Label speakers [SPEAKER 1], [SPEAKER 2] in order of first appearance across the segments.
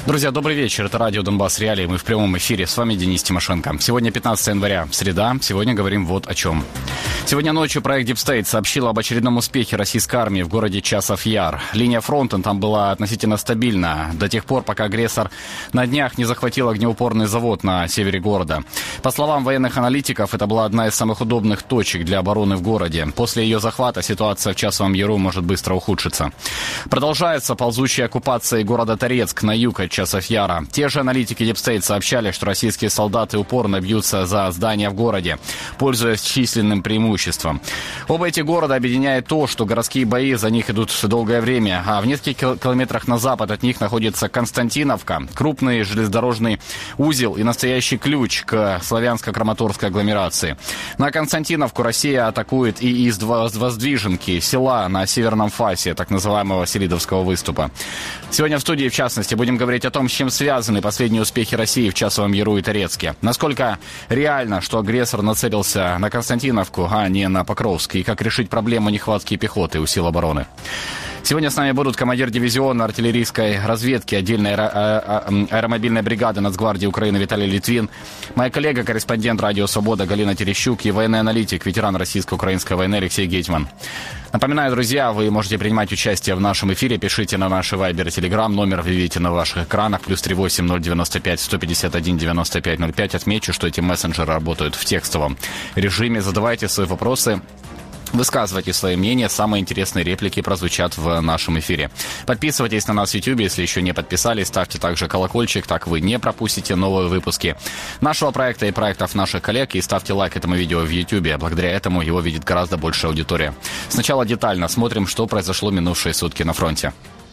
[SPEAKER 1] Друзья, добрый вечер. Это радио «Донбасс Реалии». Мы в прямом эфире. С вами Денис Тимошенко. Сегодня 15 января, среда. Сегодня говорим вот о чем. Сегодня ночью проект Deep State сообщил об очередном успехе российской армии в городе Часов-Яр. Линия фронта там была относительно стабильна до тех пор, пока агрессор на днях не захватил огнеупорный завод на севере города. По словам военных аналитиков, это была одна из самых удобных точек для обороны в городе. После ее захвата ситуация в Часовом Яру может быстро ухудшиться. Продолжается ползучая оккупация города Торецк на юг от Часов-Яра. Те же аналитики Deep State сообщали, что российские солдаты упорно бьются за здания в городе, пользуясь численным преимуществом. Оба эти города объединяет то, что городские бои за них идут долгое время, а в нескольких километрах на запад от них находится Константиновка, крупный железнодорожный узел и настоящий ключ к славянско-краматорской агломерации. На Константиновку Россия атакует и из Воздвиженки, села на северном фасе так называемого Селидовского выступа. Сегодня в студии, в частности, будем говорить о том, с чем связаны последние успехи России в Часовом Яру и Торецке. Насколько реально, что агрессор нацелился на Константиновку, а не на Покровск, и как решить проблему нехватки пехоты у сил обороны. Сегодня с нами будут командир дивизиона артиллерийской разведки отдельной аэромобильной бригады Нацгвардии Украины Виталий Литвин, моя коллега, корреспондент Радио Свобода Галина Терещук и военный аналитик, ветеран российско-украинской войны Алексей Гетьман. Напоминаю, друзья, вы можете принимать участие в нашем эфире. Пишите на наши Вайбер и Телеграм. Номер вы видите на ваших экранах. +38 095 151 95 05. Отмечу, что эти мессенджеры работают в текстовом режиме. Задавайте свои вопросы. Высказывайте свои мнения, самые интересные реплики прозвучат в нашем эфире. Подписывайтесь на нас в YouTube, если еще не подписались, ставьте также колокольчик, так вы не пропустите новые выпуски нашего проекта и проектов наших коллег, и ставьте лайк этому видео в YouTube, благодаря этому его видит гораздо большая аудитория. Сначала детально смотрим, что произошло минувшие сутки на фронте.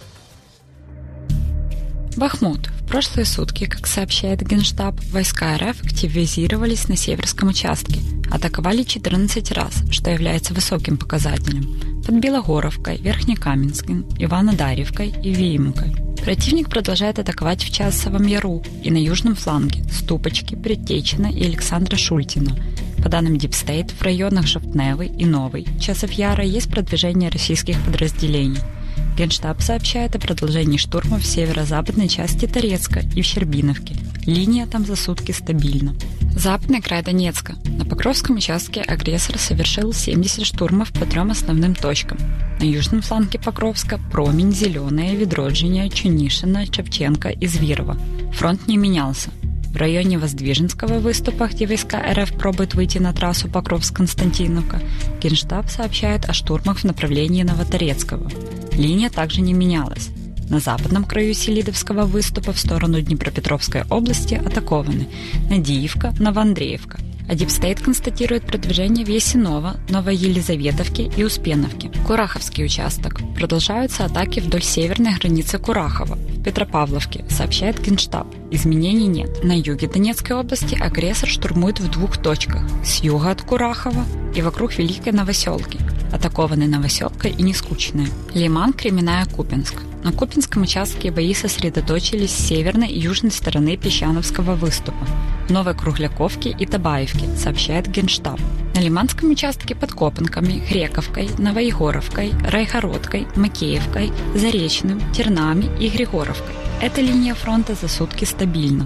[SPEAKER 2] Бахмут. В прошлые сутки, как сообщает Генштаб, войска РФ активизировались на северском участке. Атаковали 14 раз, что является высоким показателем. Под Белогоровкой, Верхнекаменским, Иванодарьевкой и Виимкой. Противник продолжает атаковать в Часовом Яру и на южном фланге Ступочки, Предтечина и Александра Шультина. По данным Deep State, в районах Жовтневый и Новый Часов-Яра есть продвижение российских подразделений. Генштаб сообщает о продолжении штурма в северо-западной части Торецка и в Щербиновке. Линия там за сутки стабильна. Западный край Донецка. На Покровском участке агрессор совершил 70 штурмов по 3 основным точкам. На южном фланге Покровска – Промень, Зеленая, Ведроджиня, Чунишина, Шевченко и Звирова. Фронт не менялся. В районе Воздвиженского выступа, где войска РФ пробуют выйти на трассу Покровск-Константиновка, Генштаб сообщает о штурмах в направлении Новоторецкого. Линия также не менялась. На западном краю Селидовского выступа в сторону Днепропетровской области атакованы Надиевка, Новоандреевка. А Deep State констатирует продвижение в Ясиново, Новоелизаветовке и Успеновке. Кураховский участок. Продолжаются атаки вдоль северной границы Курахова. В Петропавловке, сообщает Генштаб. Изменений нет. На юге Донецкой области агрессор штурмует в 2 точках. С юга от Курахова и вокруг Великой Новоселки. Атакованы Новоселка и Нескучная. Лиман, Кременная, Купинск. На Купинском участке бои сосредоточились с северной и южной стороны Песчановского выступа, в Новой Кругляковке и Табаевке, сообщает Генштаб. На Лиманском участке под Копанками, Хрековкой, Новоегоровкой, Райгородкой, Макеевкой, Заречным, Тернами и Григоровкой. Эта линия фронта за сутки стабильна.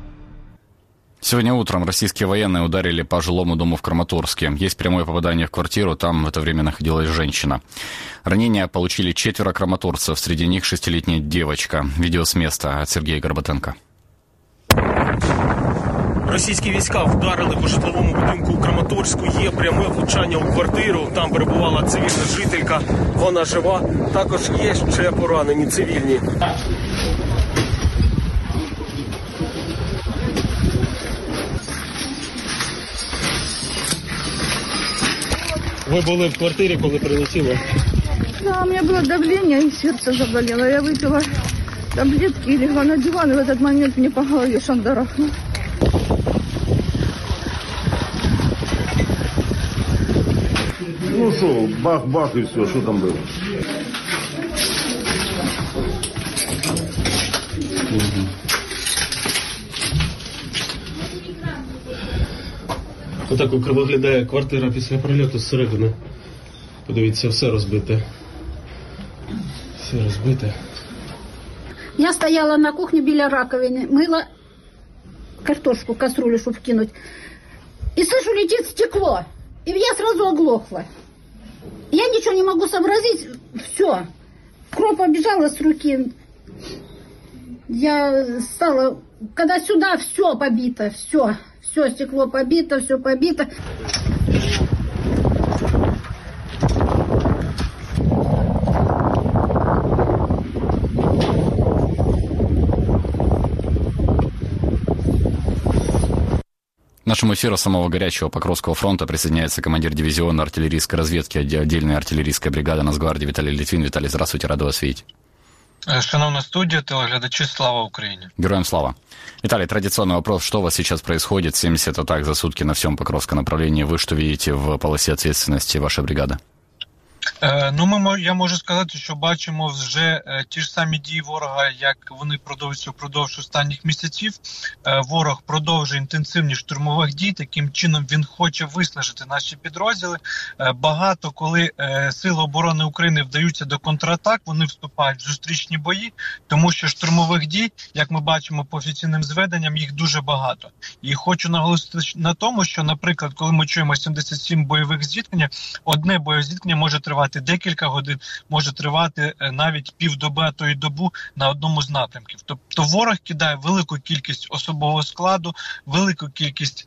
[SPEAKER 1] Сегодня утром российские военные ударили по жилому дому в Краматорске. Есть прямое попадание в квартиру, там в это время находилась женщина. Ранения получили 4 краматорцев, среди них 6-летняя девочка. Видео с места от Сергея Горбатенко.
[SPEAKER 3] Російські війська вдарили по житловому будинку у Краматорську. Є пряме влучання у квартиру. Там перебувала цивільна жителька. Вона жива. Також є ще поранені цивільні. Ви були в квартирі, коли прилетіло?
[SPEAKER 4] Да, у меня было давление и сердце заболело. Я выпила таблетки и легла на диван, и в этот момент мне по голове шандарахнул.
[SPEAKER 5] Ну что, бах-бах и все, что там было?
[SPEAKER 3] Отак виглядає квартира після прильоту зсередини. Подивіться, все розбите. Все розбите.
[SPEAKER 6] Я стояла на кухне біля раковины, мыла картошку, кастрюлю, чтобы вкинуть. И слышу, летит стекло. И я сразу оглохла. Я ничего не могу сообразить. Все. Кровь побежала с руки. Я стала... Когда сюда все побито, все. Все, стекло побито, все побито.
[SPEAKER 1] Нашему эфиру самого горячего Покровского фронта присоединяется командир дивизиона артиллерийской разведки отдельной артиллерийской бригады Нацгвардии Виталий Литвин. Виталий, здравствуйте, рада вас видеть.
[SPEAKER 7] Шановна студія, телеглядачі, слава Україні.
[SPEAKER 1] Героям слава. Виталий, традиционный вопрос. Что у вас сейчас происходит? 70 атак за сутки на всем Покровском направлении. Вы что видите в полосе ответственности вашей бригады?
[SPEAKER 7] Я можу сказати, що бачимо вже ті ж самі дії ворога, як вони продовжуються впродовж останніх місяців. Ворог продовжує інтенсивні штурмових дій, таким чином він хоче виснажити наші підрозділи. Багато, коли Сили оборони України вдаються до контратак, вони вступають в зустрічні бої, тому що штурмових дій, як ми бачимо по офіційним зведенням, їх дуже багато. І хочу наголосити на тому, що, наприклад, коли ми чуємо 77 бойових зіткнень, одне бойове зіткнення може тривати декілька годин, може тривати навіть півдоби, а то й добу на одному з напрямків. Тобто ворог кидає велику кількість особового складу, велику кількість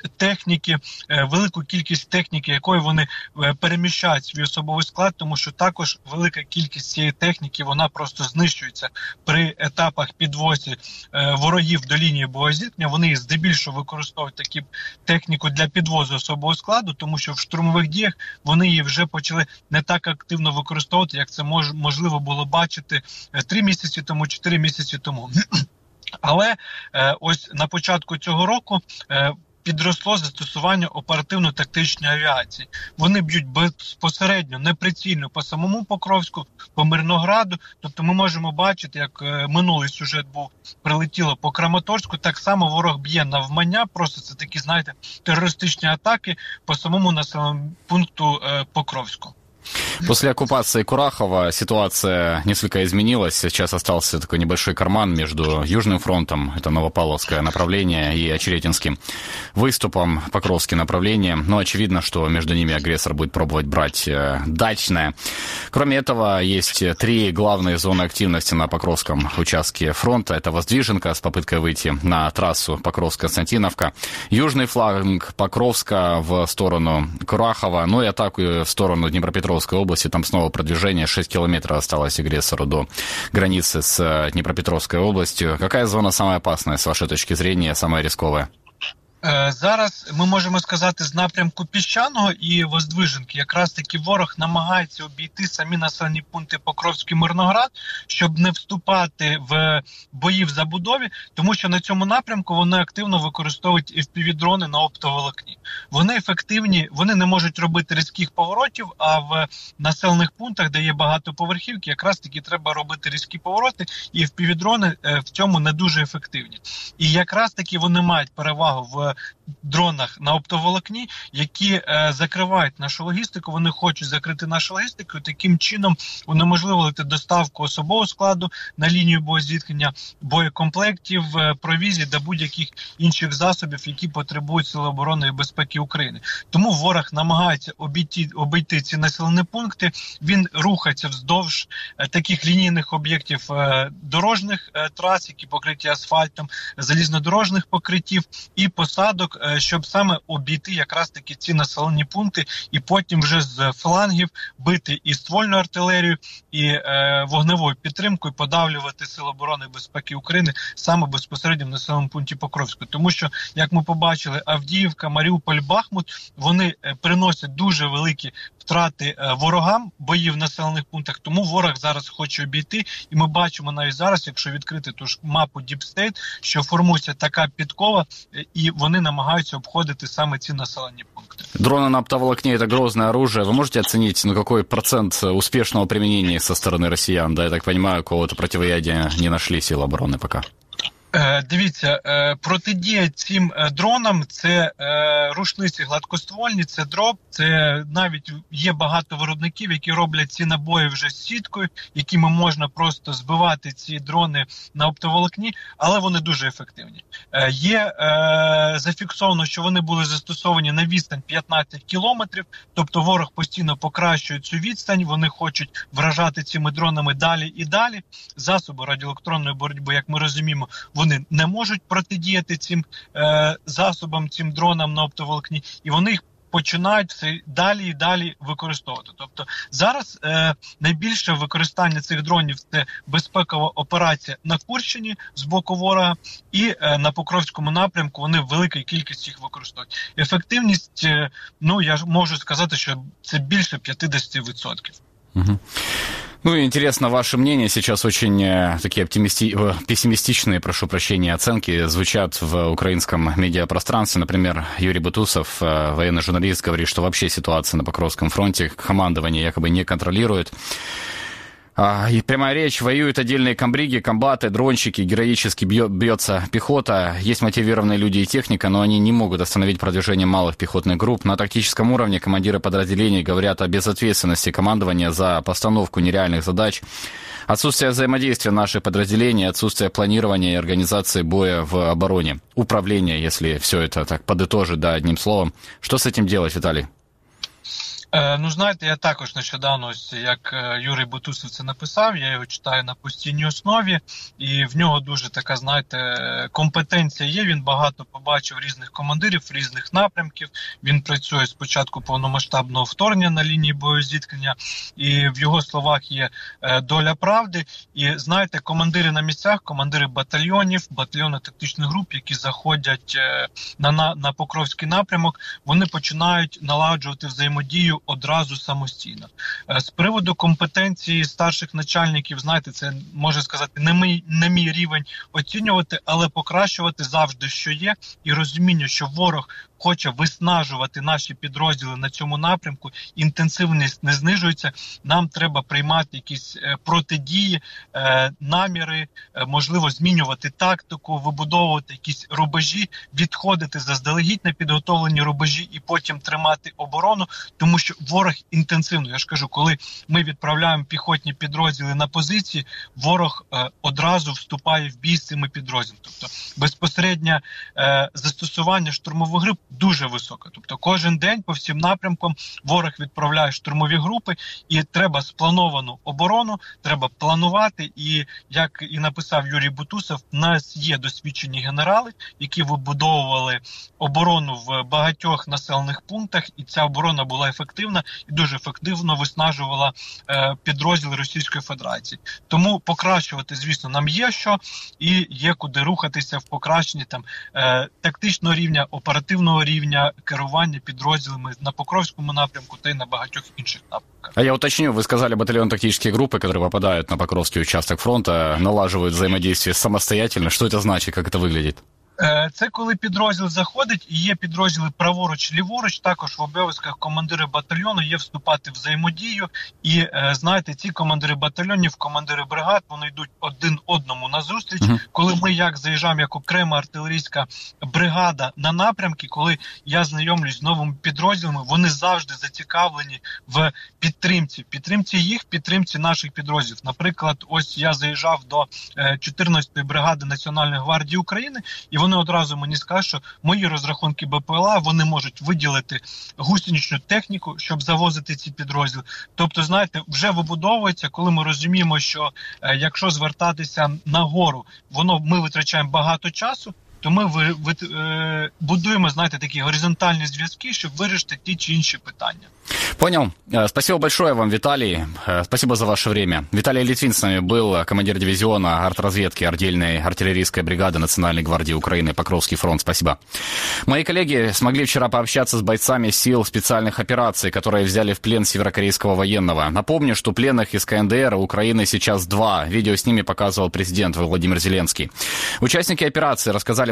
[SPEAKER 7] техніки, якою вони переміщають свій особовий склад, тому що також велика кількість цієї техніки, вона просто знищується при етапах підвозі ворогів до лінії боєзіткнення. Вони здебільшого використовують таку техніку для підвозу особового складу, тому що в штурмових діях вони її вже почали не так активно використовувати, як це можливо було бачити 3 місяці тому, 4 місяці тому. Але ось на початку цього року підросло застосування оперативно-тактичної авіації. Вони б'ють безпосередньо, неприцільно по самому Покровську, по Мирнограду. Тобто ми можемо бачити, як минулий сюжет був, прилетіло по Краматорську, так само ворог б'є навмання, просто це такі, знаєте, терористичні атаки по самому населеному пункту Покровську.
[SPEAKER 1] После оккупации Курахова ситуация несколько изменилась. Сейчас остался такой небольшой карман между Южным фронтом, это Новопавловское направление, и Очеретинским выступом, Покровское направление. Но очевидно, что между ними агрессор будет пробовать брать Дачное. Кроме этого, есть 3 главные зоны активности на Покровском участке фронта. Это Воздвиженка с попыткой выйти на трассу Покровск-Константиновка, южный фланг Покровска в сторону Курахова, ну и атаку в сторону Днепропетровской области. Там снова продвижение. 6 километров осталось агрессору до границы с Днепропетровской областью. Какая зона самая опасная, с вашей точки зрения, самая рисковая?
[SPEAKER 7] Зараз ми можемо сказати з напрямку Піщаного і Воздвиженки. Якраз таки ворог намагається обійти самі населені пункти Покровський, Мирноград, щоб не вступати в бої в забудові, тому що на цьому напрямку вони активно використовують FPV-дрони на оптоволокні. Вони ефективні, вони не можуть робити різких поворотів, а в населених пунктах, де є багатоповерхівки, якраз таки треба робити різкі повороти, і FPV-дрони в цьому не дуже ефективні. І якраз таки вони мають перевагу в дронах на оптоволокні, які закривають нашу логістику, вони хочуть закрити нашу логістику, таким чином унеможливити доставку особового складу на лінію боєзіткнення, боєкомплектів, провізій та будь-яких інших засобів, які потребують Сили оборони і безпеки України. Тому ворог намагається обійти ці населені пункти, він рухається вздовж таких лінійних об'єктів дорожніх трас, які покриті асфальтом, залізнодорожних покриттів і посадок, щоб саме обійти якраз таки ці населені пункти і потім вже з флангів бити і ствольну артилерію, і вогневою підтримкою подавлювати Сили оборони і безпеки України саме безпосередньо в населеному пункті Покровську. Тому що, як ми побачили, Авдіївка, Маріуполь, Бахмут, вони приносять дуже великі втрати ворогам боїв в населених пунктах, тому ворог зараз хоче обійти, і ми бачимо навіть зараз, якщо відкрити ту ж мапу Deep State, що формується така підкова, і вони намагаються обходити саме ці населені пункти.
[SPEAKER 1] Дроны на оптоволокне – это грозное оружие. Вы можете оценить, какой процент успешного применения со стороны россиян? Да, я так понимаю, какого-то противоядия не нашли силы обороны пока.
[SPEAKER 7] Дивіться, протидія цим дронам – це рушниці гладкоствольні, це дроб, це навіть є багато виробників, які роблять ці набої вже з сіткою, якими можна просто збивати ці дрони на оптоволокні, але вони дуже ефективні. Є зафіксовано, що вони були застосовані на відстань 15 кілометрів, тобто ворог постійно покращує цю відстань, вони хочуть вражати цими дронами далі і далі. Засоби радіоелектронної боротьби, як ми розуміємо, вони не можуть протидіяти цим засобам, цим дронам на оптоволокні, і вони їх починають все далі і далі використовувати. Тобто зараз найбільше використання цих дронів – це безпекова операція на Курщині з боку ворога, і на Покровському напрямку вони в великій кількості їх використовують. Ефективність, я можу сказати, що це більше 50%.
[SPEAKER 1] Угу. Ну, интересно ваше мнение. Сейчас очень такие пессимистичные, прошу прощения, оценки звучат в украинском медиапространстве. Например, Юрий Бутусов, военный журналист, говорит, что вообще ситуация на Покровском фронте командование якобы не контролирует. И прямая речь, воюют отдельные комбриги, комбаты, дронщики, героически бьется пехота. Есть мотивированные люди и техника, но они не могут остановить продвижение малых пехотных групп. На тактическом уровне командиры подразделений говорят о безответственности командования за постановку нереальных задач, отсутствие взаимодействия наших подразделений, отсутствие планирования и организации боя в обороне. Управление, если все это так подытожить, одним словом. Что с этим делать, Виталий?
[SPEAKER 7] Знаєте, я також нещодавно, як Юрій Бутусов це написав, я його читаю на постійній основі, і в нього дуже така, компетенція є, він багато побачив різних командирів, різних напрямків, він працює з початку повномасштабного вторгнення на лінії боєзіткнення, і в його словах є доля правди, і знаєте, командири на місцях, командири батальйонів, батальйони тактичних груп, які заходять на Покровський напрямок, вони починають налагоджувати взаємодію одразу самостійно. З приводу компетенції старших начальників, знаєте, це, можна сказати, не мій рівень оцінювати, але покращувати завжди, що є, і розуміння, що ворог хоче виснажувати наші підрозділи на цьому напрямку, інтенсивність не знижується, нам треба приймати якісь протидії, наміри, можливо, змінювати тактику, вибудовувати якісь рубежі, відходити заздалегідь на підготовлені рубежі і потім тримати оборону, тому що ворог інтенсивно, я ж кажу, коли ми відправляємо піхотні підрозділи на позиції, ворог одразу вступає в бій з цими підрозділами. Тобто безпосереднє застосування штурмових груп дуже висока. Тобто кожен день по всім напрямкам ворог відправляє штурмові групи, і треба сплановану оборону, треба планувати, і як і написав Юрій Бутусов, у нас є досвідчені генерали, які вибудовували оборону в багатьох населених пунктах, і ця оборона була ефективна і дуже ефективно виснажувала підрозділи Російської Федерації. Тому покращувати, звісно, нам є що, і є куди рухатися в покращенні тактичного рівня, оперативного рівня керування підрозділами на Покровському напрямку та й на багатьох інших напрямках.
[SPEAKER 1] А я уточню, вы сказали батальон-тактические группы, которые попадают на Покровский участок фронта, налаживают взаимодействие самостоятельно. Что это значит, как это выглядит?
[SPEAKER 7] Це коли підрозділ заходить, і є підрозділи праворуч-ліворуч, також в обов'язках командири батальйону є вступати в взаємодію. І, знаєте, ці командири батальйонів, командири бригад, вони йдуть один одному назустріч. Коли ми заїжджаємо як окрема артилерійська бригада на напрямки, коли я знайомлюсь з новими підрозділами, вони завжди зацікавлені в підтримці їх, підтримці наших підрозділів. Наприклад, ось я заїжджав до 14-ї бригади Національної гвардії України, і вони одразу мені скажуть, що мої розрахунки БПЛА, вони можуть виділити гусеничну техніку, щоб завозити ці підрозділи. Тобто, знаєте, вже вибудовується, коли ми розуміємо, що якщо звертатися нагору, ми витрачаємо багато часу, то ми будуємо, знаєте, такі горизонтальні зв'язки, щоб вирішити ті чи інші питання.
[SPEAKER 1] Понял. Спасибо большое вам, Виталий. Спасибо за ваше время. Виталий Литвин с нами был, командир дивизиона артразведки отдельной артиллерийской бригады Национальной гвардии Украины, Покровский фронт. Спасибо. Мои коллеги смогли вчера пообщаться с бойцами сил специальных операций, которые взяли в плен северокорейского военного. Напомню, что пленных из КНДР Украины сейчас 2. Видео с ними показывал президент Владимир Зеленский. Участники операции рассказали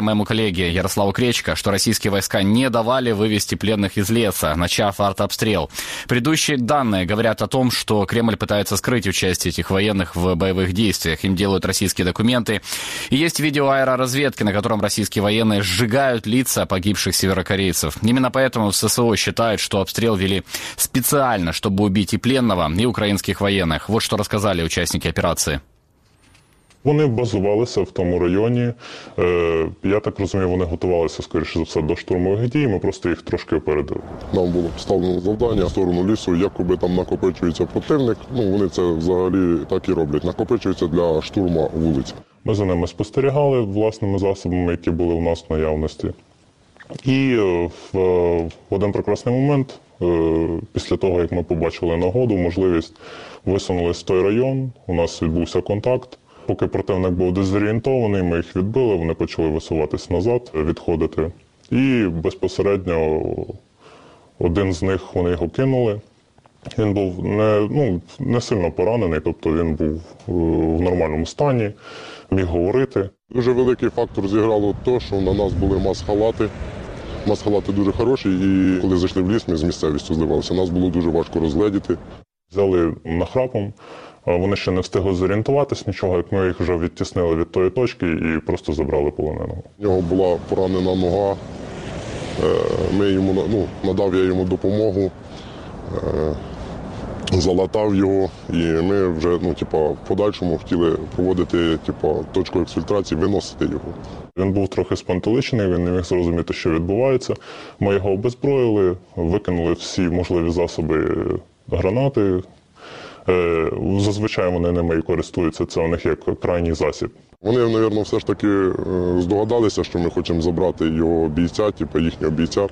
[SPEAKER 1] моему коллеге Ярославу Кречко, что российские войска не давали вывести пленных из леса, начав артобстрел. Предыдущие данные говорят о том, что Кремль пытается скрыть участие этих военных в боевых действиях. Им делают российские документы. И есть видео аэроразведки, на котором российские военные сжигают лица погибших северокорейцев. Именно поэтому в ССО считают, что обстрел вели специально, чтобы убить и пленного, и украинских военных. Вот что рассказали участники операции.
[SPEAKER 8] Вони базувалися в тому районі. Я так розумію, вони готувалися, скоріше за все, до штурмових дій. Ми просто їх трошки опередили.
[SPEAKER 9] Нам було поставлено завдання в сторону лісу, якоби там накопичується противник. Вони це взагалі так і роблять. Накопичується для штурму вулиць.
[SPEAKER 8] Ми за ними спостерігали власними засобами, які були у нас в наявності. І в один прекрасний момент, після того, як ми побачили нагоду, можливість висунулись в той район, у нас відбувся контакт. Поки противник був дезорієнтований, ми їх відбили, вони почали висуватись назад, відходити. І безпосередньо один з них, вони його кинули. Він був не сильно поранений, тобто він був в нормальному стані, міг говорити.
[SPEAKER 9] Дуже великий фактор зіграло те, що на нас були мас-халати. Мас-халати дуже хороші, і коли зайшли в ліс, ми з місцевістю зливалися. Нас було дуже важко розгледіти.
[SPEAKER 8] Взяли нахрапом. Вони ще не встигли зорієнтуватись нічого, як ми їх вже відтіснили від тої точки і просто забрали полоненого.
[SPEAKER 9] У нього була поранена нога, надав я йому допомогу, залатав його, і ми вже в подальшому хотіли проводити точку ексфільтрації, виносити його.
[SPEAKER 8] Він був трохи спантеличений, він не міг зрозуміти, що відбувається. Ми його обезброїли, викинули всі можливі засоби, гранати. Зазвичай вони ними і користуються, це у них як крайній засіб.
[SPEAKER 9] Вони, мабуть, все ж таки здогадалися, що ми хочемо забрати його бійця, їхнього бійця.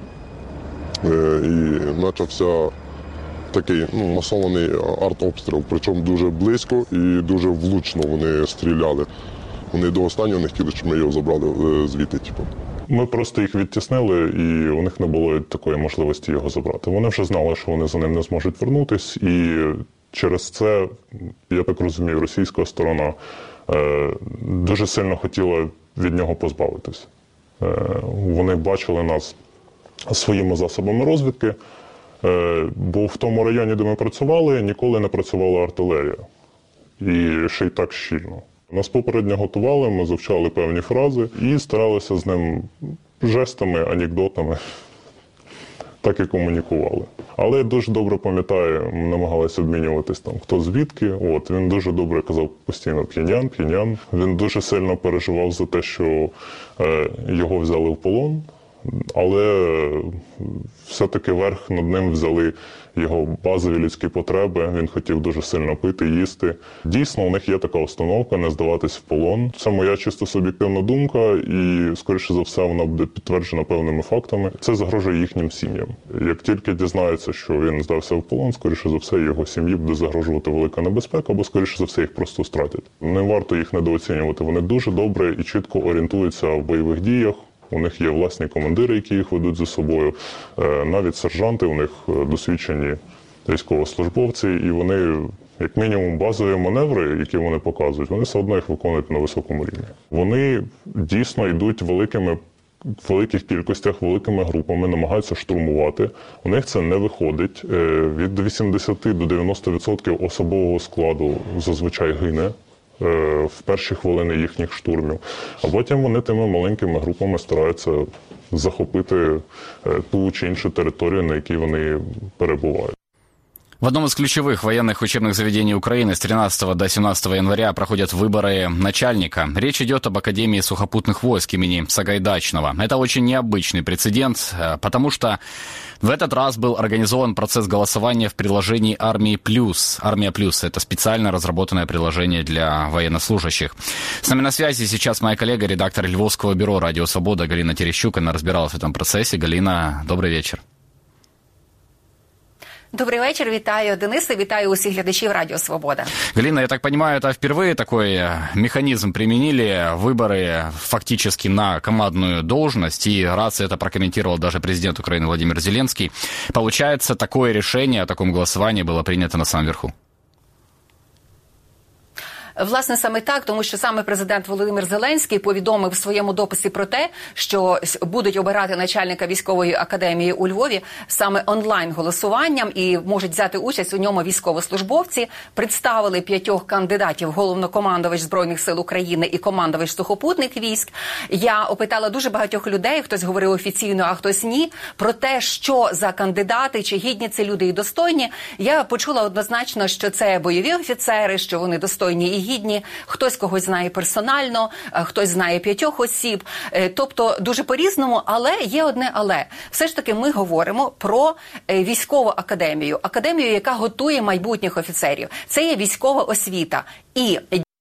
[SPEAKER 9] І почався такий масований артобстріл, причому дуже близько і дуже влучно вони стріляли. Вони до останнього не хотіли, щоб ми його забрали звідти.
[SPEAKER 8] Ми просто їх відтіснили, і у них не було такої можливості його забрати. Вони вже знали, що вони за ним не зможуть вернутись, і через це, я так розумію, російська сторона дуже сильно хотіла від нього позбавитись. Вони бачили нас своїми засобами розвідки, бо в тому районі, де ми працювали, ніколи не працювала артилерія. І ще й так щільно. Нас попередньо готували, ми завчали певні фрази і старалися з ним жестами, анекдотами так і комунікували. Але я дуже добре пам'ятаю, ми намагалися обмінюватись там, хто звідки. Він дуже добре казав постійно «п'янян, п'янян». Він дуже сильно переживав за те, що його взяли в полон, але все-таки верх над ним взяли його базові людські потреби. Він хотів дуже сильно пити, їсти. Дійсно, у них є така установка не здаватись в полон. Це моя чисто суб'єктивна думка і, скоріше за все, вона буде підтверджена певними фактами. Це загрожує їхнім сім'ям. Як тільки дізнаються, що він здався в полон, скоріше за все, його сім'ї буде загрожувати велика небезпека, або, скоріше за все, їх просто стратять. Не варто їх недооцінювати. Вони дуже добре і чітко орієнтуються в бойових діях. У них є власні командири, які їх ведуть за собою, навіть сержанти, у них досвідчені військовослужбовці, і вони, як мінімум, базові маневри, які вони показують, вони все одно їх виконують на високому рівні. Вони дійсно йдуть в великих кількостях, великими групами, намагаються штурмувати. У них це не виходить. Від 80 до 90% особового складу зазвичай гине в перші хвилини їхніх штурмів. А потім вони тими маленькими групами стараються захопити ту чи іншу територію, на якій вони перебувають.
[SPEAKER 1] В одном из ключевых военных учебных заведений Украины с 13 до 17 января проходят выборы начальника. Речь идет об Академии сухопутных войск имени Сагайдачного. Это очень необычный прецедент, потому что в этот раз был организован процесс голосования в приложении «Армия Плюс». «Армия Плюс» — это специально разработанное приложение для военнослужащих. С нами на связи сейчас моя коллега, редактор Львовского бюро «Радио Свобода» Галина Терещук. Она разбиралась в этом процессе. Галина, добрый вечер.
[SPEAKER 10] Добрый вечер, вітаю Дениса, вітаю усіх глядачів Радио Свобода.
[SPEAKER 1] Галина, я так понимаю, это впервые такой механизм применили, выборы фактически на командную должность, и раз это прокомментировал даже президент Украины Владимир Зеленский, получается, такое решение о таком голосовании было принято на самом верху?
[SPEAKER 10] Власне, саме так, тому що саме президент Володимир Зеленський повідомив в своєму дописі про те, що будуть обирати начальника військової академії у Львові саме онлайн-голосуванням і можуть взяти участь у ньому військовослужбовці. Представили 5 кандидатів: головнокомандувач Збройних сил України і командувач сухопутних військ. Я опитала дуже багатьох людей, хтось говорив офіційно, а хтось ні, про те, що за кандидати, чи гідні це люди і достойні. Я почула однозначно, що це бойові офіцери, що вони достойні і гідні. Хтось когось знає персонально, хтось знає 5 осіб. Тобто дуже по-різному, але є одне але. Все ж таки ми говоримо про військову академію. Академію, яка готує майбутніх офіцерів. Це є військова освіта. І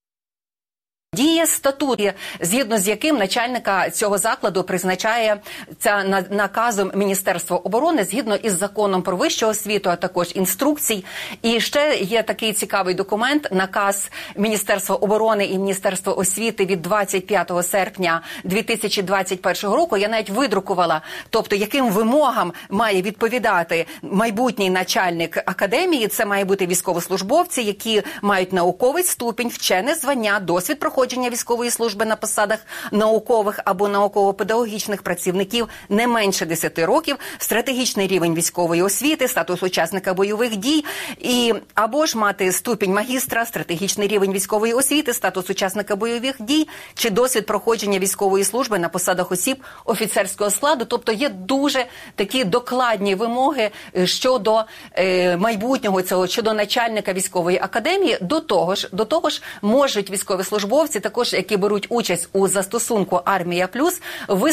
[SPEAKER 10] діє статут, згідно з яким начальника цього закладу призначає наказом Міністерства оборони, згідно із законом про вищу освіту, а також інструкцій. І ще є такий цікавий документ, наказ Міністерства оборони і Міністерства освіти від 25 серпня 2021 року. Я навіть видрукувала, тобто яким вимогам має відповідати майбутній начальник академії. Це має бути військовослужбовці, які мають науковий ступінь, вчене звання, досвід проходження військової служби на посадах наукових або науково-педагогічних працівників не менше 10 років, стратегічний рівень військової освіти, статус учасника бойових дій, і або ж мати ступінь магістра, стратегічний рівень військової освіти, статус учасника бойових дій, чи досвід проходження військової служби на посадах осіб офіцерського складу. Тобто є дуже такі докладні вимоги щодо майбутнього цього, щодо начальника військової академії. До того ж можуть військовослужбовці, також які беруть участь у застосунку «Армія Плюс»,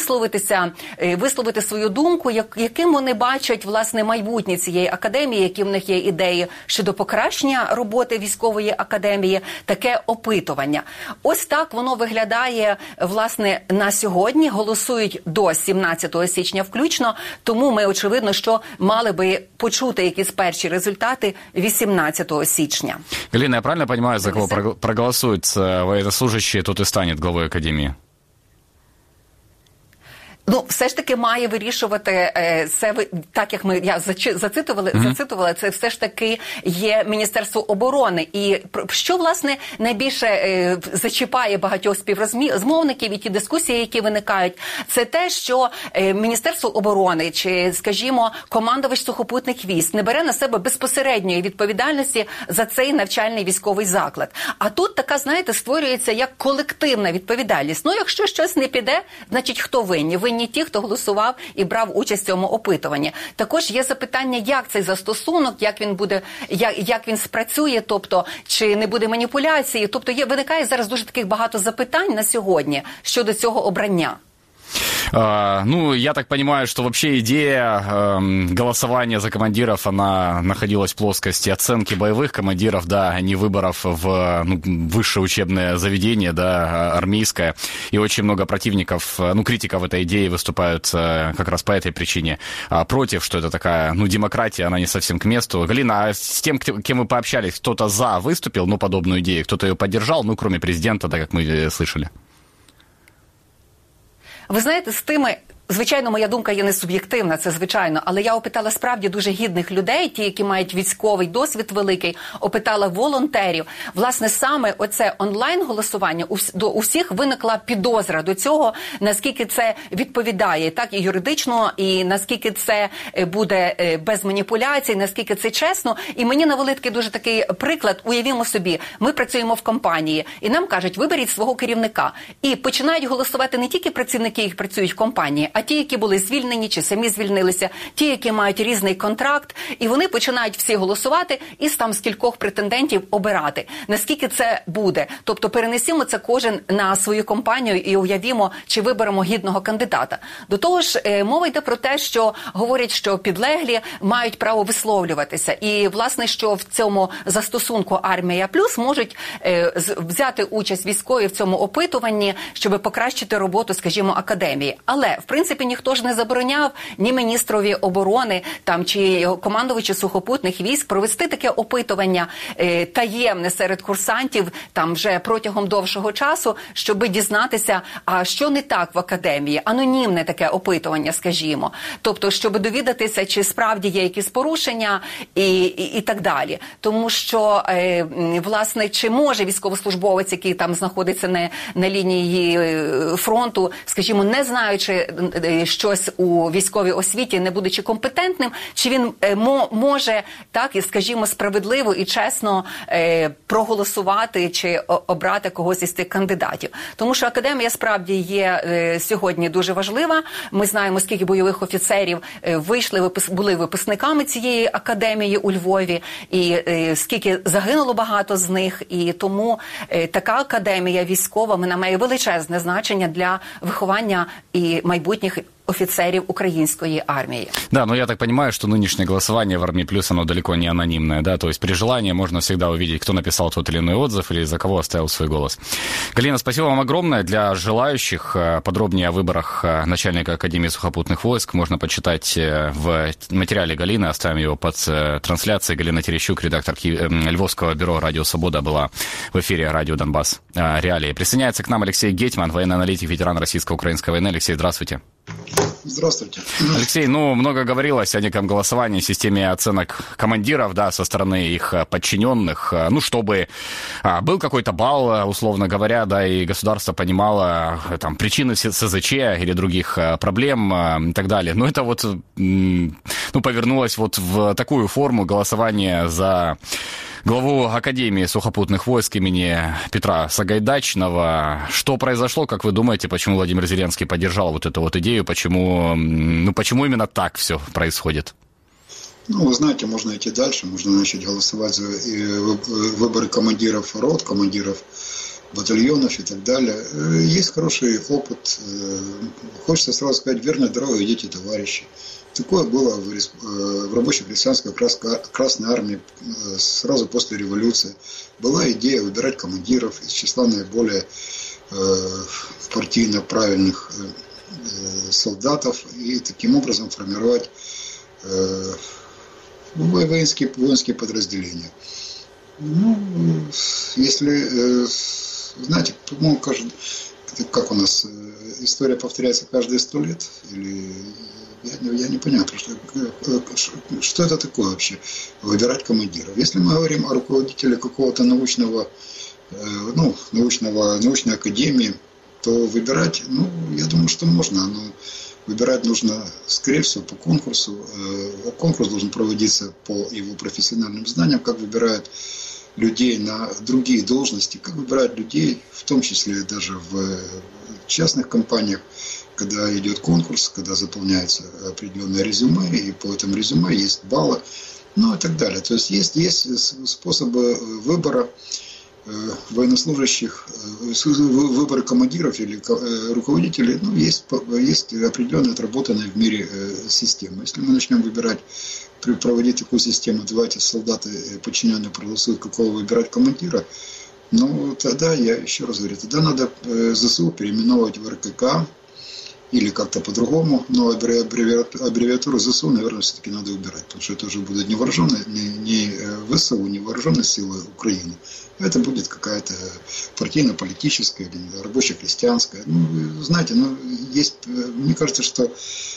[SPEAKER 10] висловити свою думку, яким вони бачать, власне, майбутнє цієї академії, які в них є ідеї щодо покращення роботи військової академії, таке опитування. Ось так воно виглядає, власне, на сьогодні. Голосують до 17 січня включно, тому ми, очевидно, що мали би почути якісь перші результати 18 січня.
[SPEAKER 1] Галина, я правильно понимаю, за кого проголосуют военнослужащие, тот и станет главой академии?
[SPEAKER 10] Ну, все ж таки має вирішувати це, так як я зацитувала, це все ж таки є Міністерство оборони. І що, власне, найбільше зачіпає багатьох співрозмовників і ті дискусії, які виникають, це те, що Міністерство оборони чи, скажімо, командувач сухопутних військ не бере на себе безпосередньої відповідальності за цей навчальний військовий заклад. А тут така, знаєте, створюється як колективна відповідальність. Ну, якщо щось не піде, значить, хто винні? Винні ті, хто голосував і брав участь в цьому опитуванні. Також є запитання, як цей застосунок, як він спрацює, тобто, чи не буде маніпуляції. Тобто, виникає зараз дуже таких багато запитань на сьогодні щодо цього обрання.
[SPEAKER 1] Ну, я так понимаю, что вообще идея голосования за командиров, она находилась в плоскости оценки боевых командиров, да, а не выборов в высшее учебное заведение, да, армейское. И очень много противников, критиков этой идеи выступают как раз по этой причине против, что это такая, демократия, она не совсем к месту. Галина, а с тем, кем вы пообщались, кто-то за выступил, подобную идею, кто-то ее поддержал, кроме президента, так как мы слышали?
[SPEAKER 10] Ви знаєте, з тими, звичайно, моя думка є не суб'єктивна, це звичайно, але я опитала справді дуже гідних людей, ті, які мають військовий досвід великий, опитала волонтерів. Власне, саме оце онлайн-голосування, у всіх виникла підозра до цього, наскільки це відповідає, так, і юридично, і наскільки це буде без маніпуляцій, наскільки це чесно. І мені навели такий дуже такий приклад, уявімо собі, ми працюємо в компанії, і нам кажуть, виберіть свого керівника. І починають голосувати не тільки працівники, які працюють в компанії, а ті, які були звільнені чи самі звільнилися, ті, які мають різний контракт, і вони починають всі голосувати і з кількох претендентів обирати. Наскільки це буде? Тобто перенесімо це кожен на свою компанію і уявімо, чи виберемо гідного кандидата. До того ж, мова йде про те, що говорять, що підлеглі мають право висловлюватися. І, власне, що в цьому застосунку «Армія Плюс» можуть взяти участь військові в цьому опитуванні, щоб покращити роботу, скажімо, академії. Але, в принципі, принципі, ніхто ж не забороняв ні міністрові оборони там, чи командувачу сухопутних військ провести таке опитування таємне серед курсантів там вже протягом довшого часу, щоби дізнатися, а що не так в академії. Анонімне таке опитування, скажімо. Тобто, щоб довідатися, чи справді є якісь порушення і так далі. Тому що, власне, чи може військовослужбовець, який там знаходиться на лінії фронту, скажімо, не знаючи щось у військовій освіті, не будучи компетентним, чи він може, так, і, скажімо, справедливо і чесно проголосувати чи обрати когось із тих кандидатів. Тому що академія справді є сьогодні дуже важлива. Ми знаємо, скільки бойових офіцерів були випускниками цієї академії у Львові, і скільки загинуло багато з них. І тому така академія військова, вона має величезне значення для виховання і майбутніх офицеров украинской армии.
[SPEAKER 1] Да, но я так понимаю, что нынешнее голосование в Армии Плюс, оно далеко не анонимное, да, то есть при желании можно всегда увидеть, кто написал тот или иной отзыв или за кого оставил свой голос. Галина, спасибо вам огромное. Для желающих подробнее о выборах начальника Академии сухопутных войск можно почитать в материале Галины, оставим его под трансляцией. Галина Терещук, редактор Львовского бюро «Радио Свобода», была в эфире «Радио Донбасс. Реалии». Присоединяется к нам Алексей Гетьман, военный аналитик, ветеран российско-украинской войны. Алексей, здравствуйте.
[SPEAKER 11] Здравствуйте.
[SPEAKER 1] Алексей, много говорилось о неком голосовании, системе оценок командиров, да, со стороны их подчиненных, чтобы был какой-то балл, условно говоря, да, и государство понимало там причины СЗЧ или других проблем и так далее. Но это повернулось в такую форму голосования за главу Академии сухопутных войск имени Петра Сагайдачного. Что произошло, как вы думаете, почему Владимир Зеленский поддержал эту идею, почему именно так все происходит?
[SPEAKER 11] Вы знаете, можно идти дальше, можно начать голосовать за выборы командиров рот, командиров батальонов и так далее. Есть хороший опыт. Хочется сразу сказать, верной дорогой идите, товарищи. Такое было в рабоче-крестьянской Красной Армии сразу после революции. Была идея выбирать командиров из числа наиболее партийно правильных солдатов и таким образом формировать воинские подразделения. Если, знаете, по-моему, как у нас история повторяется каждые 100 лет, или я не понимаю, что это такое вообще, выбирать командиров. Если мы говорим о руководителе какого-то научной академии, то выбирать, я думаю, что можно, но выбирать нужно, скорее всего, по конкурсу. Конкурс должен проводиться по его профессиональным знаниям, как выбирают людей на другие должности, как выбирают людей, в том числе даже в частных компаниях, когда идет конкурс, когда заполняется определенное резюме, и по этому резюме есть баллы, и так далее. То есть есть способы выбора военнослужащих, выбора командиров или руководителей, есть определенные отработанные в мире системы. Если мы начнем проводить такую систему, давайте солдаты подчиненные проголосуют, какого выбирать командира, тогда, я еще раз говорю, тогда надо ЗСУ переименовывать в РКК, или как-то по-другому, но аббревиатуру ЗСУ, наверное, все-таки надо убирать, потому что это уже будет не ВСУ, не вооруженные силы Украины. Это будет какая-то партийно-политическая или рабоче-крестьянская. Знаете, мне кажется, что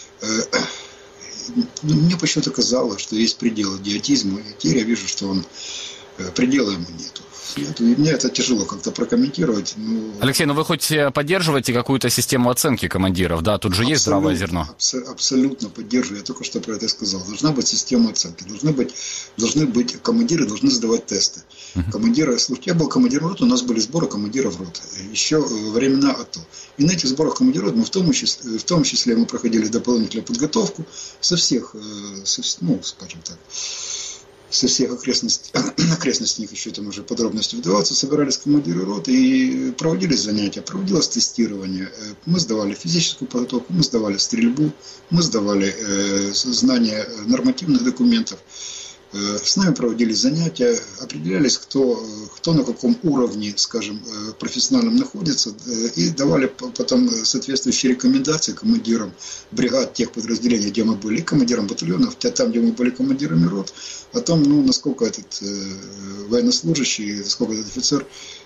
[SPEAKER 11] мне почему-то казалось, что есть предел идиотизму, и теперь я вижу, что предела ему нету. И мне это тяжело как-то прокомментировать.
[SPEAKER 1] Алексей, вы хоть поддерживаете какую-то систему оценки командиров, да? Тут же есть здравое зерно.
[SPEAKER 11] Абсолютно поддерживаю. Я только что про это сказал. Должна быть система оценки. Должны быть командиры, должны сдавать тесты. Командиры, я был командиром роты, у нас были сборы командиров роты. Еще во времена АТО. И на этих сборах командиров мы в том числе мы проходили дополнительную подготовку со всех, скажем так, со всех окрестностей, них еще там уже подробности вдаваться, собирались командиры роты и проводились занятия, проводилось тестирование. Мы сдавали физическую подготовку, мы сдавали стрельбу, мы сдавали знания нормативных документов. С нами проводились занятия, определялись, кто на каком уровне, скажем, профессиональном находится, и давали потом соответствующие рекомендации командирам бригад тех подразделений, где мы были, и командирам батальонов, там, где мы были командирами рот, о том, насколько этот военнослужащий, насколько этот офицер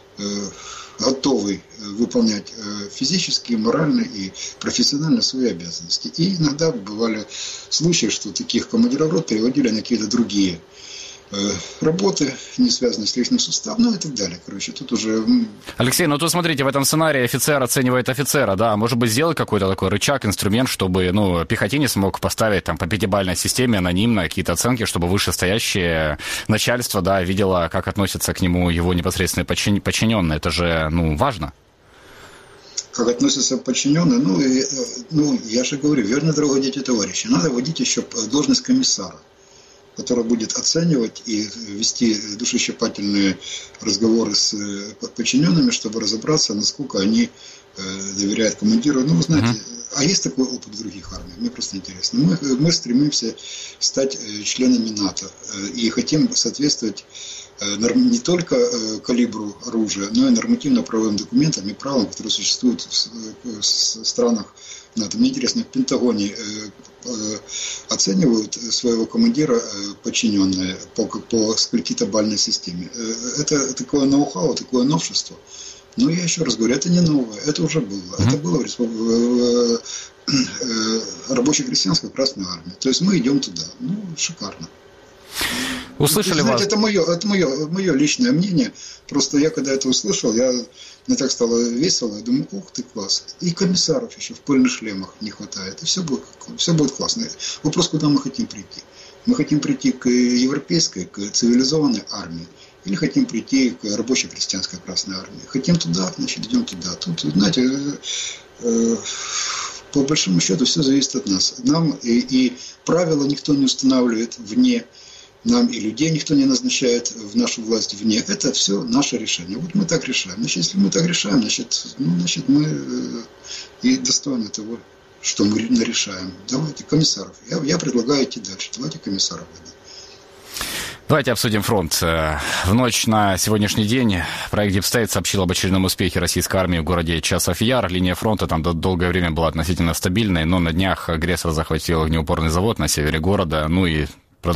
[SPEAKER 11] готовый выполнять физически, морально и профессионально свои обязанности. И иногда бывали случаи, что таких командиров рот переводили на какие-то другие работы, не связанные с личным суставом, и так далее. Короче, тут уже...
[SPEAKER 1] Алексей, тут смотрите, в этом сценарии офицер оценивает офицера, да, может быть, сделать какой-то такой рычаг, инструмент, чтобы, пехотинец мог поставить там по пятибалльной системе анонимно какие-то оценки, чтобы вышестоящее начальство, да, видело, как относятся к нему его непосредственные подчиненные. Это же, важно.
[SPEAKER 11] Как относятся подчиненные? Я же говорю, верно дорога дети товарищи. Надо вводить еще должность комиссара, который будет оценивать и вести душещипательные разговоры с подчиненными, чтобы разобраться, насколько они доверяют командиру. Вы знаете, а есть такой опыт в других армиях? Мне просто интересно. Мы стремимся стать членами НАТО и хотим соответствовать не только калибру оружия, но и нормативно-правовым документам и правилам, которые существуют в странах НАТО. Мне интересно, в Пентагоне оценивают своего командира подчиненные по скольки-то бальной системе. Это такое ноу-хау, такое новшество. Но я еще раз говорю, это не новое, это уже было. Это было в рабоче-крестьянской Красной Армии. То есть мы идем туда. Шикарно.
[SPEAKER 1] Услышали вас?
[SPEAKER 11] Это мое личное мнение. Просто я когда это услышал, мне так стало весело. Я думаю, ух ты, класс. И комиссаров еще в пыльных шлемах не хватает. И все будет классно. Вопрос, куда мы хотим прийти? Мы хотим прийти к европейской, к цивилизованной армии. Или хотим прийти к рабоче-крестьянской Красной Армии. Хотим туда, значит, идем туда. Тут, знаете, по большому счету все зависит от нас. Нам и правила никто не устанавливает вне. Нам и людей никто не назначает в нашу власть вне. Это все наше решение. Вот мы так решаем. Значит, если мы так решаем, значит мы и достойны того, что мы решаем. Давайте комиссаров. Я предлагаю идти дальше. Давайте комиссаров.
[SPEAKER 1] Давайте обсудим фронт. В ночь на сегодняшний день проект Deep State сообщил об очередном успехе российской армии в городе Часов Яр. Линия фронта там долгое время была относительно стабильной, но на днях агрессор захватил огнеупорный завод на севере города, и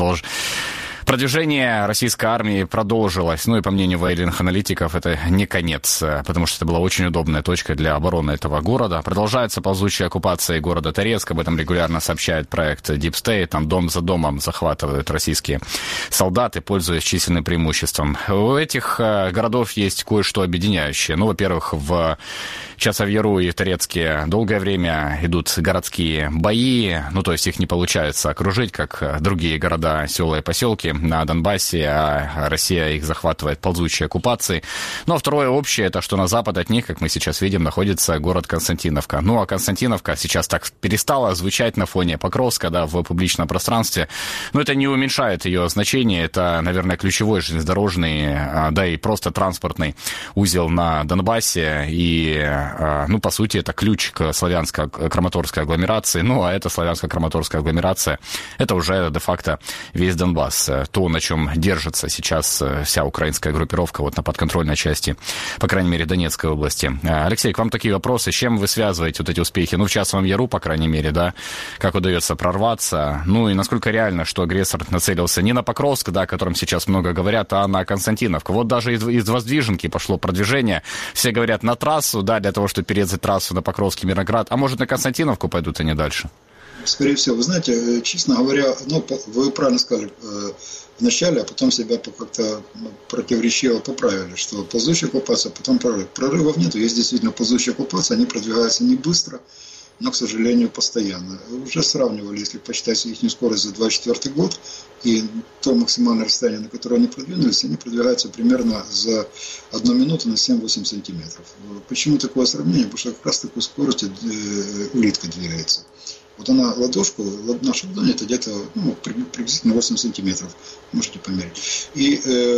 [SPEAKER 1] продвижение российской армии продолжилось. И по мнению военных аналитиков, это не конец, потому что это была очень удобная точка для обороны этого города. Продолжается ползучая оккупация города Торецк. Об этом регулярно сообщает проект Deep State. Там дом за домом захватывают российские солдаты, пользуясь численным преимуществом. У этих городов есть кое-что объединяющее. Во-первых, в Часов-Яру и в Торецке долгое время идут городские бои. То есть их не получается окружить, как другие города, села и поселки на Донбассе, а Россия их захватывает ползучей оккупацией. А второе общее, это что на запад от них, как мы сейчас видим, находится город Константиновка. А Константиновка сейчас так перестала звучать на фоне Покровска, в публичном пространстве. Но это не уменьшает ее значение. Это, наверное, ключевой железнодорожный, и просто транспортный узел на Донбассе. И, по сути, это ключ к славянско-краматорской агломерации. А эта славянско-краматорская агломерация, это уже де-факто весь Донбасс. То, на чем держится сейчас вся украинская группировка на подконтрольной части, по крайней мере, Донецкой области. Алексей, к вам такие вопросы. С чем вы связываете эти успехи? В Часовом Яру, по крайней мере, да? Как удается прорваться? И насколько реально, что агрессор нацелился не на Покровск, о котором сейчас много говорят, а на Константиновку? Даже из Воздвиженки пошло продвижение. Все говорят на трассу, для того, чтобы перерезать трассу на Покровский Мирноград. А может, на Константиновку пойдут они дальше?
[SPEAKER 11] Скорее всего. Вы знаете, честно говоря, вы правильно сказали вначале, а потом себя как-то противоречиво поправили, что ползучая оккупация, потом прорыв. Прорывов нету, есть действительно ползучая оккупация, они продвигаются не быстро, но, к сожалению, постоянно. Уже сравнивали, если посчитать их скорость за 2024 год и то максимальное расстояние, на которое они продвинулись, они продвигаются примерно за 1 минуту на 7-8 сантиметров. Почему такое сравнение? Потому что как раз такой скоростью улитка двигается. Она ладошку, наша ладонь, это где-то приблизительно 8 сантиметров, можете померить. И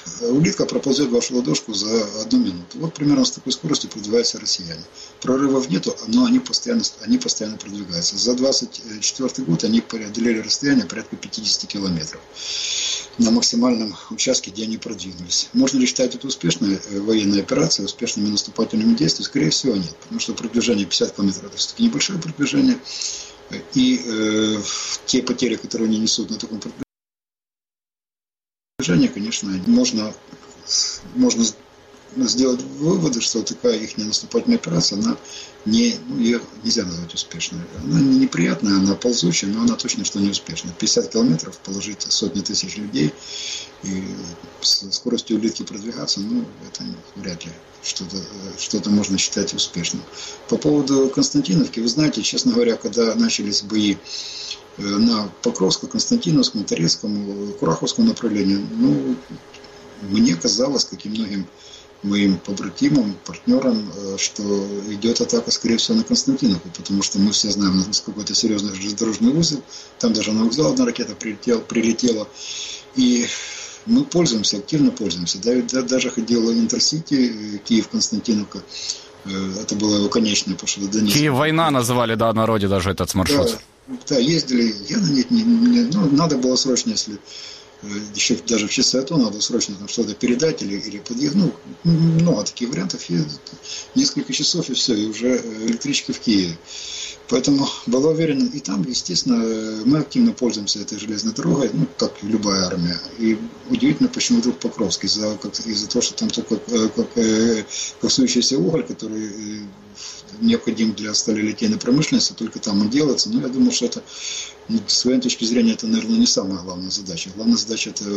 [SPEAKER 11] улитка проползет в вашу ладошку за 1 минуту. Вот примерно с такой скоростью продвигаются россияне. Прорывов нету, но они постоянно продвигаются. За 24 год они преодолели расстояние порядка 50 километров на максимальном участке, где они продвинулись. Можно ли считать это успешной военной операцией, успешными наступательными действиями? Скорее всего, нет. Потому что продвижение 50 километров – это все-таки небольшое продвижение. И те потери, которые они несут на таком продвижении, конечно, можно сделать выводы, что такая их наступательная операция, она ее нельзя назвать успешной. Она не неприятная, она ползучая, но она точно что не успешная. 50 километров положить сотни тысяч людей и с скоростью улитки продвигаться, это вряд ли что-то можно считать успешным. По поводу Константиновки, вы знаете, честно говоря, когда начались бои на Покровском, Константиновском, Торецком, Кураховском направлении, мне казалось, как и многим моим побратимам, партнерам, что идет атака, скорее всего, на Константиновку, потому что мы все знаем, насколько это серьезный железнодорожный узел, там даже на вокзал одна ракета прилетела, и мы активно пользуемся. Даже ходила Интерсити, Киев-Константиновка, это было его конечное, потому что до Донецка.
[SPEAKER 1] Киев-война называли, в народе даже этот маршрут.
[SPEAKER 11] Да, ездили, я на них надо было срочно, если еще даже в часы АТО надо срочно там что-то передать или подъехать. Много таких вариантов. Несколько часов и все, и уже электричка в Киеве. Поэтому была уверена, и там, естественно, мы активно пользуемся этой железной дорогой, как и любая армия. И удивительно, почему вдруг Покровск, из-за того, что там только коксующийся уголь, который необходим для сталелитейной промышленности, только там он делается. Но я думаю, что это, с военной точки зрения, это, наверное, не самая главная задача. Главная задача – это,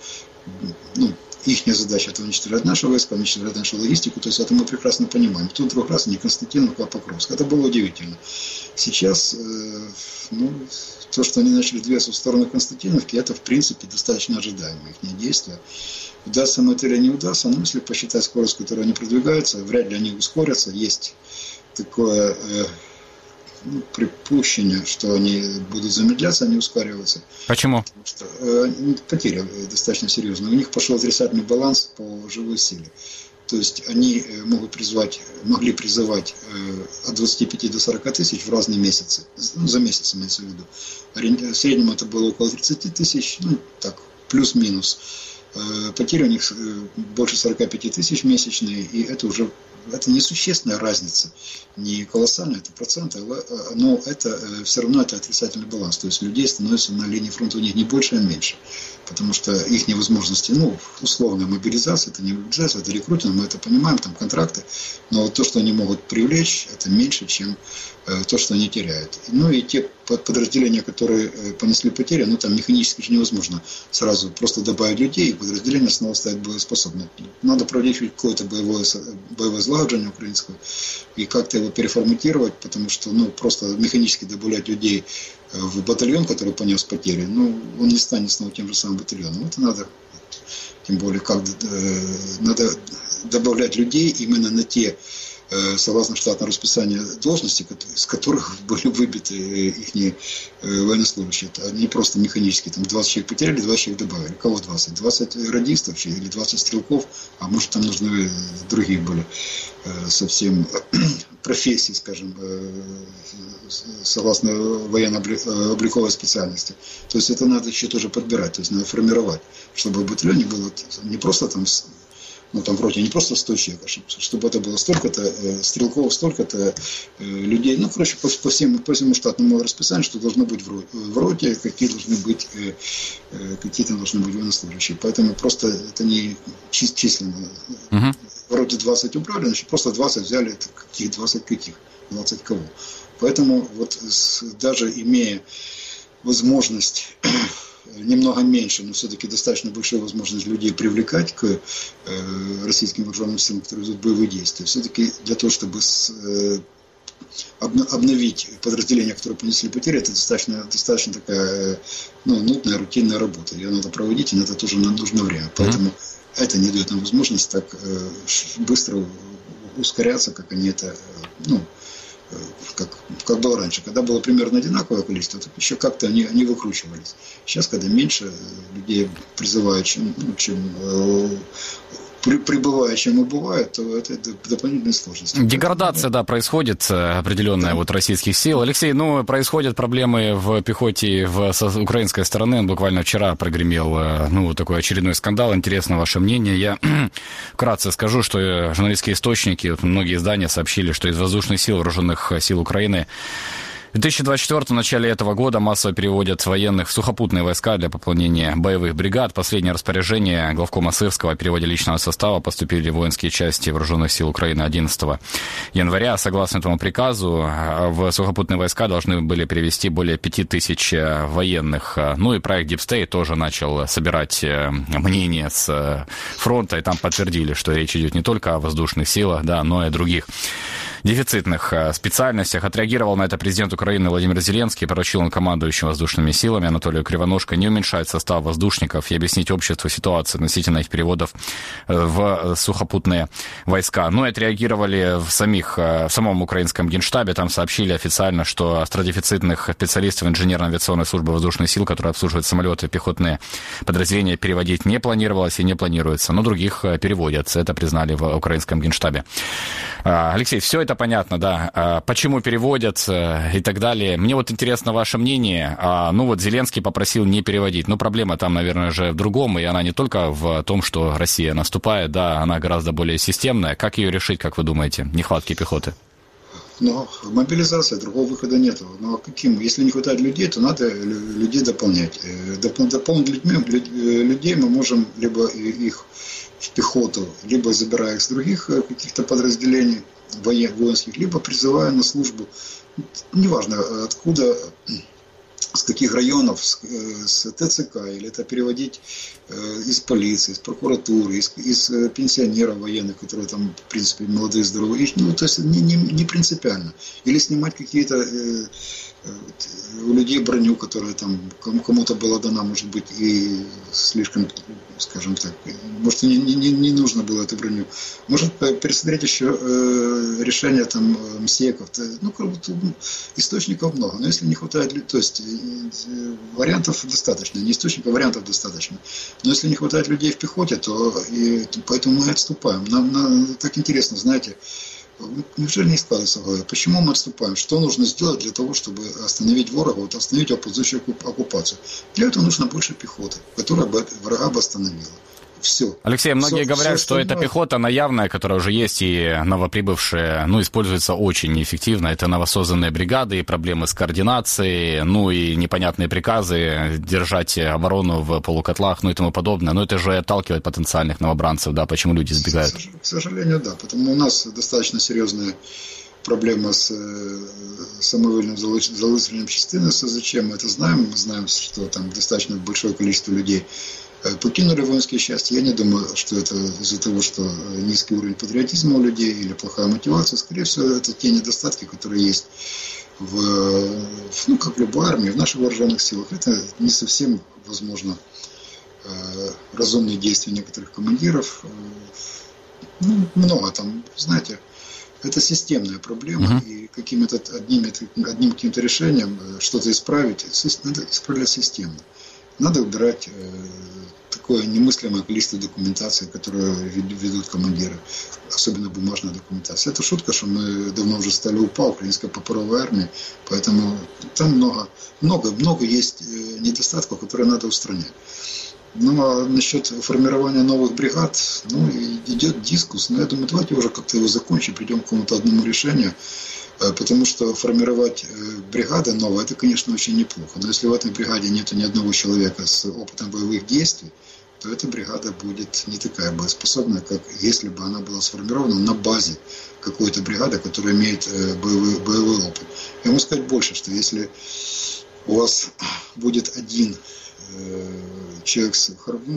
[SPEAKER 11] их задача – это уничтожать наши войска, уничтожать нашу логистику. То есть это мы прекрасно понимаем. Тут вдруг раз не Константиновка, а Покровск. Это было удивительно. Сейчас, то, что они начали двигаться в сторону Константиновки, это, в принципе, достаточно ожидаемое их действие. Удастся им это или не удастся, но если посчитать скорость, которой они продвигаются, вряд ли они ускорятся. Есть такое припущение, что они будут замедляться, а не ускориваться.
[SPEAKER 1] Почему?
[SPEAKER 11] Потому что потери достаточно серьезные. У них пошел отрицательный баланс по живой силе. То есть они могли призывать от 25 до 40 тысяч в разные месяцы. За месяц имеется в виду. В среднем это было около 30 тысяч, плюс-минус. Потери у них больше 45 тысяч месячные, и это несущественная разница, не колоссальная, это проценты, но это все равно это отрицательный баланс, то есть людей становится на линии фронта у них не больше, а меньше, потому что их невозможности, условная мобилизация, это не мобилизация, это рекрутинг, мы это понимаем, там контракты, но то, что они могут привлечь, это меньше, чем то, что они теряют. И те подразделения, которые понесли потери, там механически же невозможно сразу просто добавить людей, и подразделение снова стать боеспособным. Надо проводить какое-то боевое злагоджение украинское и как-то его переформатировать, потому что просто механически добавлять людей в батальон, который понес потери, он не станет снова тем же самым батальоном. Это надо, тем более, надо добавлять людей именно на те, согласно штатному расписанию, должности, с которых были выбиты их военнослужащие. Они просто механически, 20 человек потеряли, 20 человек добавили. Кого 20? 20 радистов или 20 стрелков, а может там нужны другие были совсем профессии, скажем, согласно военно-обликовой специальности. То есть это надо еще тоже подбирать, то есть надо формировать, чтобы в батальоне было не просто там вроде не просто 100 человек, а чтобы это было столько-то стрелков, столько-то людей. По всему штатному расписанию, что должно быть в роте, какие должны быть военнослужащие. Поэтому просто это не численно. Вроде 20 убрали, значит просто 20 взяли, это каких 20 каких? 20 кого? Поэтому даже имея возможность немного меньше, но все-таки достаточно большую возможность людей привлекать к российским вооруженным силам, которые ведут боевые действия. Все-таки для того, чтобы обновить подразделения, которые понесли потери, это достаточно такая нудная, рутинная работа. Ее надо проводить, и на это тоже нужно время. Поэтому это не дает нам возможность так быстро ускоряться, как они это как было раньше. Когда было примерно одинаковое количество, то еще как-то они выкручивались. Сейчас, когда меньше людей призывают, чем прибывая, чем убывает, то это дополнительные сложности.
[SPEAKER 1] Деградация, да, происходит определенная вот российских сил. Алексей, происходят проблемы в пехоте с украинской стороны. Буквально вчера прогремел, такой очередной скандал. Интересно ваше мнение. Я вкратце скажу, что журналистские источники, многие издания сообщили, что из воздушных сил, вооруженных сил Украины в 2024 в начале этого года массово переводят военных в сухопутные войска для пополнения боевых бригад. Последнее распоряжение главкома Сырского о переводе личного состава поступили в воинские части вооруженных сил Украины 11 января. Согласно этому приказу, в сухопутные войска должны были перевести более 5000 военных. И проект Deep State тоже начал собирать мнение с фронта, и там подтвердили, что речь идет не только о воздушных силах, да, но и о других дефицитных специальностях. Отреагировал на это президент Украины Владимир Зеленский, поручил он командующим воздушными силами Анатолию Кривоножко не уменьшать состав воздушников и объяснить обществу ситуацию относительно их переводов в сухопутные войска. И отреагировали в самом украинском генштабе. Там сообщили официально, что астродефицитных специалистов инженерно-авиационной службы воздушных сил, которые обслуживают самолеты и пехотные подразделения, переводить не планировалось и не планируется. Но других переводят. Это признали в украинском генштабе. Алексей, все это понятно, да. Почему переводят и так далее. Мне интересно ваше мнение. Зеленский попросил не переводить. Проблема там, наверное, же в другом. И она не только в том, что Россия наступает, да, она гораздо более системная. Как ее решить, как вы думаете? Нехватки пехоты.
[SPEAKER 11] Мобилизация, другого выхода нет. Каким? Если не хватает людей, то надо людей дополнять. Дополнить людей мы можем либо их в пехоту, либо забирая их с других каких-то подразделений воинских, либо призывая на службу, неважно откуда, с каких районов, с ТЦК, или это переводить из полиции, из прокуратуры, из пенсионеров военных, которые там, в принципе, молодые, здоровые, то есть не принципиально. Или снимать какие-то у людей броню, которая там кому-то была дана, может быть, и слишком, скажем так, может, не нужно было эту броню. Может, пересмотреть еще решение там МСЕКов. Источников много. Но если не хватает, то есть вариантов достаточно, не источников, вариантов достаточно. Но если не хватает людей в пехоте, то поэтому мы отступаем. Нам так интересно, знаете, неужели не складывается в голове? Почему мы отступаем? Что нужно сделать для того, чтобы остановить ворога, остановить оппозицию оккупацию? Для этого нужно больше пехоты, которая бы врага бы остановила. Все.
[SPEAKER 1] Алексей, многие говорят, что эта пехота, она явная, которая уже есть, и новоприбывшая, используется очень неэффективно. Это новосозданные бригады, и проблемы с координацией, и непонятные приказы держать оборону в полукотлах, и тому подобное. Но это же отталкивает потенциальных новобранцев, да, почему люди сбегают.
[SPEAKER 11] К сожалению, да, потому у нас достаточно серьезная проблема с самовольным залысыванием частины СЗЧ. Мы это знаем, мы знаем, что там достаточно большое количество людей покинули воинские части. Я не думаю, что это из-за того, что низкий уровень патриотизма у людей или плохая мотивация. Скорее всего, это те недостатки, которые есть как в любой армии, в наших вооруженных силах. Это не совсем, возможно, разумные действия некоторых командиров. Много там, знаете, это системная проблема, и каким-то одним каким-то решением что-то исправить, надо исправлять системно. Надо убирать такое немыслимое количество документации, которую ведут командиры, особенно бумажная документация. Это шутка, что мы давно уже стали УПА, Украинская паперовая армия, поэтому там много есть недостатков, которые надо устранять. А насчет формирования новых бригад, идет дискус, но я думаю, давайте уже как-то его закончим, придем к какому-то одному решению. Потому что формировать бригады новые, это, конечно, очень неплохо. Но если в этой бригаде нет ни одного человека с опытом боевых действий, то эта бригада будет не такая боеспособная, как если бы она была сформирована на базе какой-то бригады, которая имеет боевой опыт. Я могу сказать больше, что если у вас будет один человек с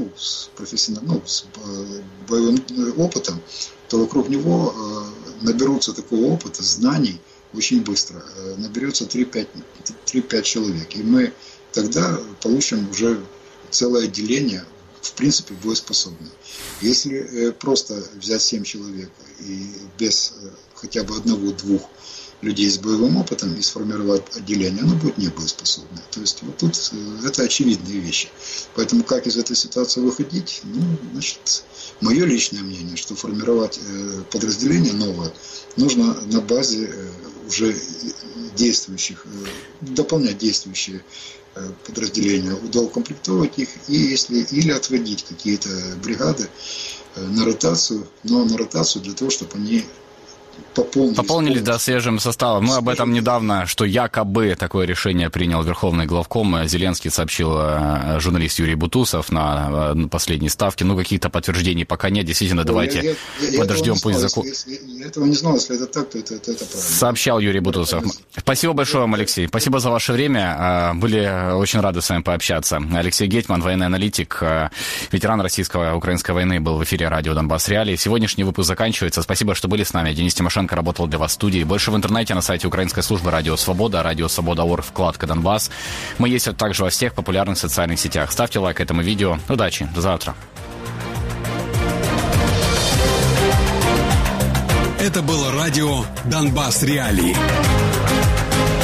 [SPEAKER 11] боевым опытом, то вокруг него наберутся такого опыта, знаний очень быстро. Наберется 3-5 человек. И мы тогда получим уже целое отделение, в принципе, боеспособное. Если просто взять 7 человек и без хотя бы 1-2 людей с боевым опытом и сформировать отделение, оно будет небоеспособное. То есть вот тут это очевидные вещи. Поэтому как из этой ситуации выходить? Ну, значит, мое личное мнение, что формировать подразделение новое нужно на базе уже действующих, дополнять действующие подразделения, доукомплектовать их и если или отводить какие-то бригады на ротацию, но на ротацию для того, чтобы они пополнились, да,
[SPEAKER 1] свежим составом. Мы об этом недавно, что якобы такое решение принял Верховный главком. Зеленский сообщил журналист Юрий Бутусов на последней ставке. Ну, каких-то подтверждений пока нет. Действительно, давайте подождем, пусть закон...
[SPEAKER 11] Я этого не знал, если это так, то это правильно.
[SPEAKER 1] Сообщал Юрий Бутусов. Спасибо большое вам, Алексей. Спасибо за ваше время. Были очень рады с вами пообщаться. Алексей Гетьман, военный аналитик, ветеран российско-украинской войны, был в эфире радио «Донбасс Реалии». Сегодняшний выпуск заканчивается. Спасибо, что были с нами. Денис Тимошенко работал для вас в студии. Больше в интернете на сайте украинской службы «Радио Свобода», «Радио Свобода.орг», вкладка «Донбасс». Мы есть также во всех популярных социальных сетях. Ставьте лайк этому видео. Удачи. До завтра.
[SPEAKER 12] Это было радио «Донбасс Реалии».